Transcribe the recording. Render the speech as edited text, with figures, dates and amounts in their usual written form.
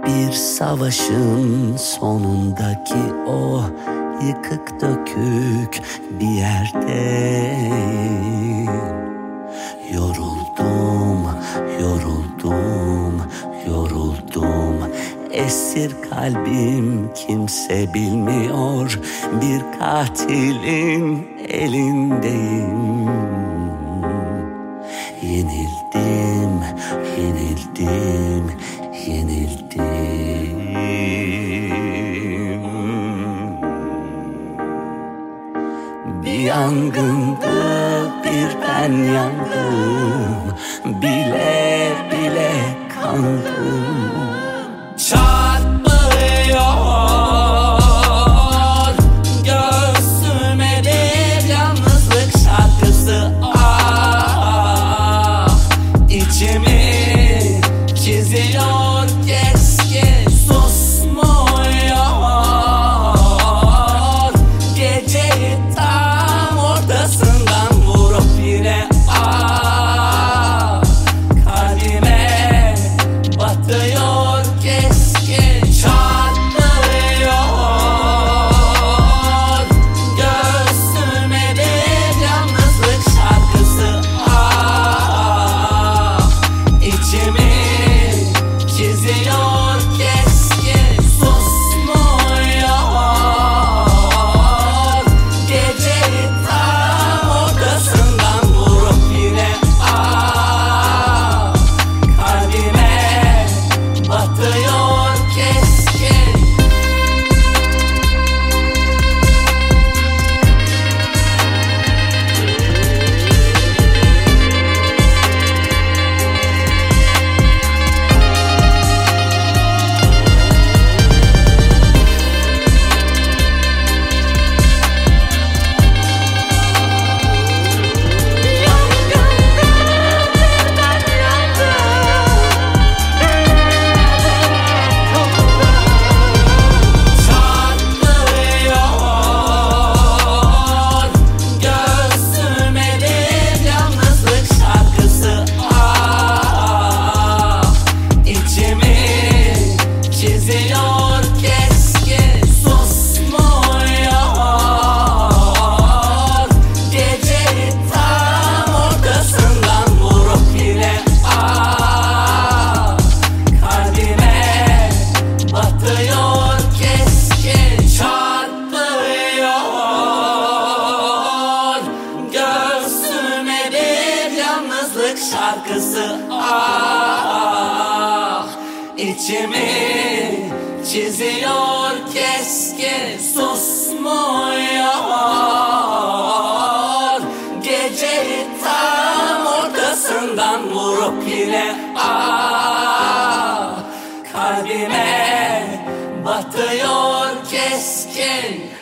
Bir savaşın sonundaki o yıkık dökük bir yerdeyim. Yoruldum, yoruldum, yoruldum. Esir kalbim kimse bilmiyor. Bir katilin elindeyim. Yenildim, yenildim, yenildim. Bir yangındı, bir ben yandım. Bile bile kandım. Çarpıyor göğsüme bir yalnızlık şarkısı. Ah, içimi çiziyor keskin, susmuyor. Geceyi tam ortasından vurup yine ah, kalbime batıyor keskin. Çarpıyor göğsüme bir yalnızlık şarkısı. Ah, içimi çiziyor keskin, susmuyor. Geceyi tam ortasından vurup yine ah, kalbime batıyor keskin. Çarpıyor göğsüme bir yalnızlık şarkısı. Ah, içimi çiziyor keskin, susmuyor. Geceyi tam ortasından vurup yine ah, kalbime batıyor keskin. Çarpıyor göğsüme bir yalnızlık şarkısı. Ah, içimi çiziyor keskin, susmuyor. Geceyi tam ortasından vurup yine ah, kalbime batıyor keskin.